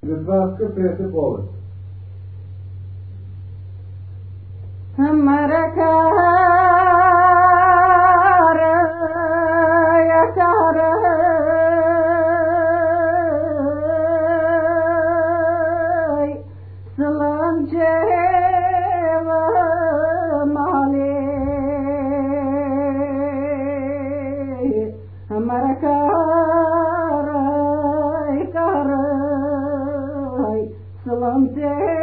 Gândască peste povăț. Mărăcară, iacară, slăngevă male, mărăcară, iacară, slăngevă